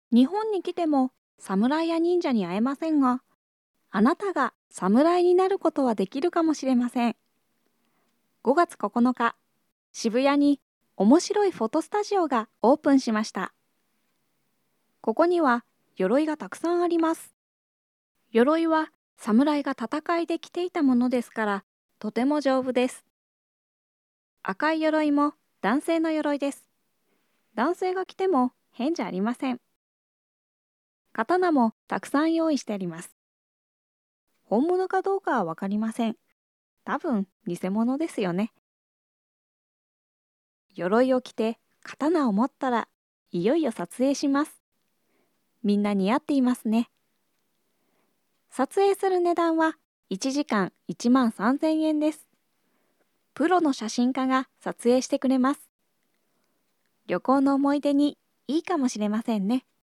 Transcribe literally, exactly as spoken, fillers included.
日本に来ても侍や忍者に会えませんが、あなたが侍になることはできるかもしれません。ごがつここのか、渋谷に面白いフォトスタジオがオープンしました。ここには鎧がたくさんあります。鎧は侍が戦いで着ていたものですから、とても丈夫です。赤い鎧も男性の鎧です。男性が着ても変じゃありません。刀もたくさん用意してあります。本物かどうかはわかりません。多分偽物ですよね。鎧を着て刀を持ったらいよいよ撮影します。みんな似合っていますね。撮影する値段はいちじかんいちまんさんぜんえんです。プロの写真家が撮影してくれます。旅行の思い出にいいかもしれませんね。